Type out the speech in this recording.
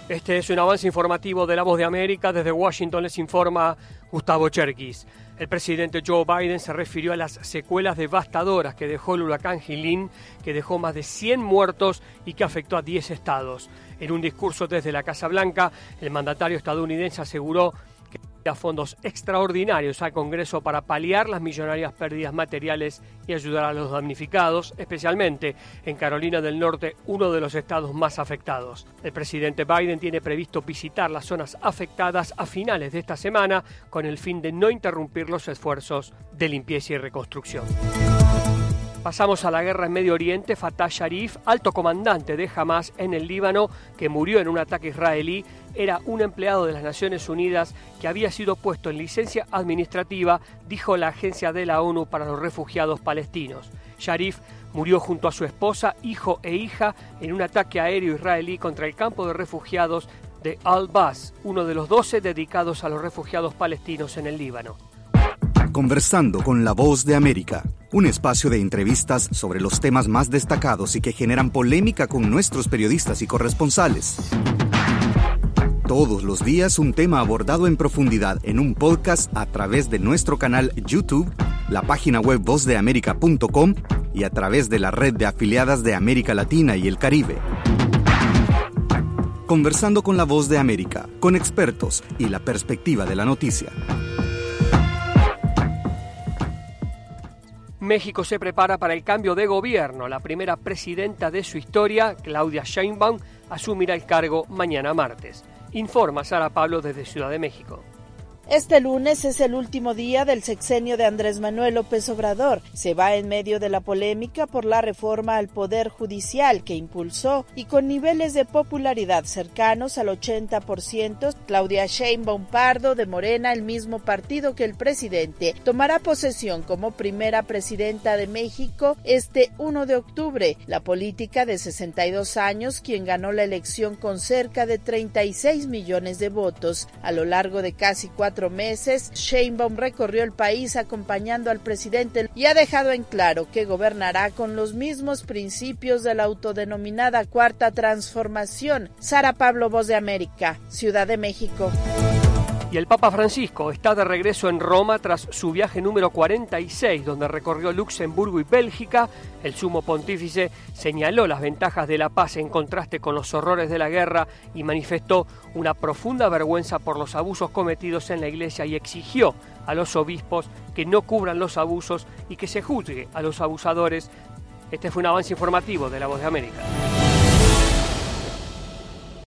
Este es un avance informativo de La Voz de América. Desde Washington les informa Gustavo Cherkis. El presidente Joe Biden se refirió a las secuelas devastadoras que dejó el huracán Helene, que dejó más de 100 muertos y que afectó a 10 estados. En un discurso desde la Casa Blanca, el mandatario estadounidense aseguró que da fondos extraordinarios al Congreso para paliar las millonarias pérdidas materiales y ayudar a los damnificados, especialmente en Carolina del Norte, uno de los estados más afectados. El presidente Biden tiene previsto visitar las zonas afectadas a finales de esta semana con el fin de no interrumpir los esfuerzos de limpieza y reconstrucción. Pasamos a la guerra en Medio Oriente. Fatah Sharif, alto comandante de Hamas en el Líbano, que murió en un ataque israelí, era un empleado de las Naciones Unidas que había sido puesto en licencia administrativa, dijo la Agencia de la ONU para los Refugiados Palestinos. Sharif murió junto a su esposa, hijo e hija en un ataque aéreo israelí contra el campo de refugiados de Al-Bas, uno de los 12 dedicados a los refugiados palestinos en el Líbano. Conversando con La Voz de América, un espacio de entrevistas sobre los temas más destacados y que generan polémica con nuestros periodistas y corresponsales. Todos los días un tema abordado en profundidad en un podcast a través de nuestro canal YouTube, la página web vozdeamerica.com y a través de la red de afiliadas de América Latina y el Caribe. Conversando con La Voz de América, con expertos y la perspectiva de la noticia. México se prepara para el cambio de gobierno. La primera presidenta de su historia, Claudia Sheinbaum, asumirá el cargo mañana martes. Informa Sara Pablo desde Ciudad de México. Este lunes es el último día del sexenio de Andrés Manuel López Obrador. Se va en medio de la polémica por la reforma al Poder Judicial que impulsó y con niveles de popularidad cercanos al 80%, Claudia Sheinbaum Pardo de Morena, el mismo partido que el presidente, tomará posesión como primera presidenta de México este 1 de octubre. La política de 62 años, quien ganó la elección con cerca de 36 millones de votos a lo largo de casi 4 meses, Sheinbaum recorrió el país acompañando al presidente y ha dejado en claro que gobernará con los mismos principios de la autodenominada Cuarta Transformación. Sara Pablo, Voz de América, Ciudad de México. Y el Papa Francisco está de regreso en Roma tras su viaje número 46, donde recorrió Luxemburgo y Bélgica. El sumo pontífice señaló las ventajas de la paz en contraste con los horrores de la guerra y manifestó una profunda vergüenza por los abusos cometidos en la Iglesia y exigió a los obispos que no cubran los abusos y que se juzgue a los abusadores. Este fue un avance informativo de La Voz de América.